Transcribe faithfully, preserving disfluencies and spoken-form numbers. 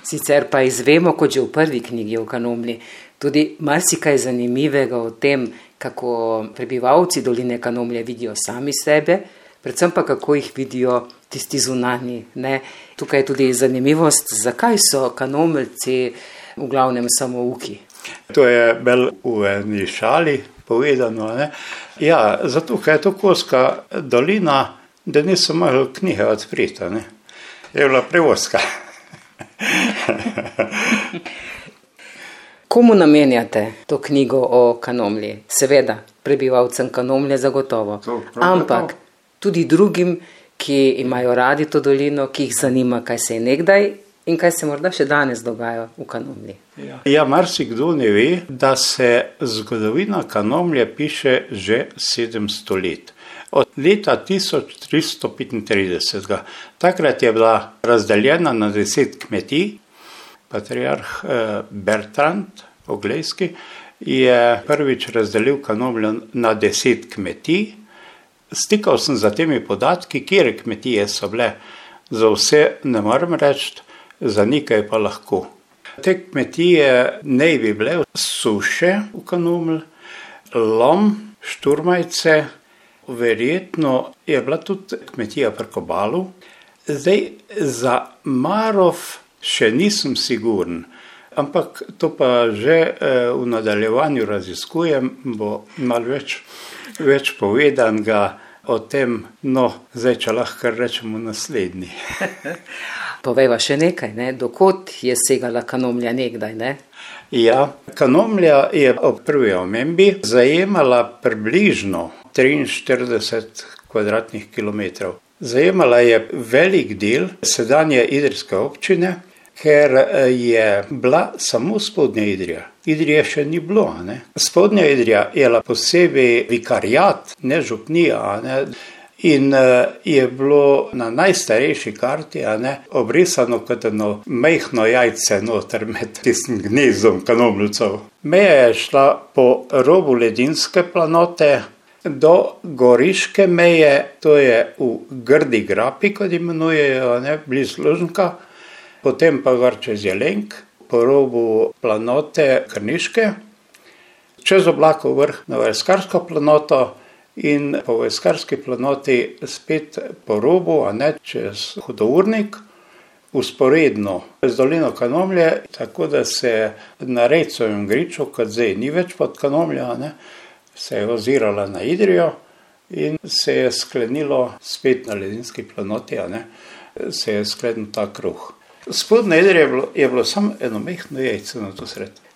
Sicer pa izvemo, kot že v prvi knjigi o Kanomlji, tudi marsikaj zanimivega o tem, kako prebivalci doline Kanomlje vidijo sami sebe, predvsem pa kako jih vidijo tisti zunanji. Ne? Tukaj je tudi zanimivost, zakaj so Kanomljci v glavnem samouki. To je bolj v eni šali povedano. Ne? Ja, zato, ker je to Koska dolina, da niso mogli knjige odpriti. Ne? Je bila prevoska. Komu namenjate to knjigo o Kanomlji? Seveda, prebivalcem Kanomlje zagotovo. Ampak tudi drugim, ki imajo radi to dolino, ki jih zanima, kaj se je nekdaj in kaj se morda še danes dogaja v Kanomlji. Ja, ja marsikdo ne ve, da se zgodovina Kanomlje piše že sedemsto let. Od leta tisoč tristo petintrideset. Takrat je bila razdeljena na deset kmetij. Patriarh Bertrand Oglejski je prvič razdelil Kanomljo na deset kmetij. Stikal sem za temi podatki, kjer kmetije so bile. Za vse ne moram reči, za nekaj pa lahko. Te kmetije ne bi bile Suše v Kanomlj, Lom, Šturmajce, verjetno je bila tudi kmetija pri Kobalu. Zdaj, za Marof še nisem siguren, ampak to pa že v nadaljevanju raziskujem, bo malo več, več povedanega o tem, no, zdaj, če lahko rečemo naslednji. Povejva še nekaj, ne? Dokot je segala Kanomlja nekdaj, ne? Ja, Kanomlja je ob prvi omembi zajemala približno triinštirideset kvadratnih kilometrov. Zajemala je velik del sedanje idrijske občine, ker je bila samo Spodnja Idrija. Idrije še ni bilo. Ne? Spodnja Idrija je bila posebej vikariat, ne župnija. Ne? In je bilo na najstarejši karti ne, obrisano kot eno majhno jajce noter med tistim gnezdom Kanomljcev. Meja je šla po robu Ledinske planote do Goriške meje, to je v Grdi Grapi, kot imenujejo, ne, blizu Lužnka, potem pa gor čez Jelenk, po robu planote Krniške, čez Oblakov vrh na Vojskarsko planoto, in po Vojskarski planoti spet po robu, a ne čez Hudournik, usporedno z dolino Kanomlje, tako da se na Rejcovem griču, kot zdaj ni več pod Kanomlja, ne, se je ozirala na Idrijo in se je sklenilo spet na Ledinski planoti, a ne, se je sklenil ta kruh. Spodnja Idrija je bilo, je bilo samo eno mehno jajce na to sred.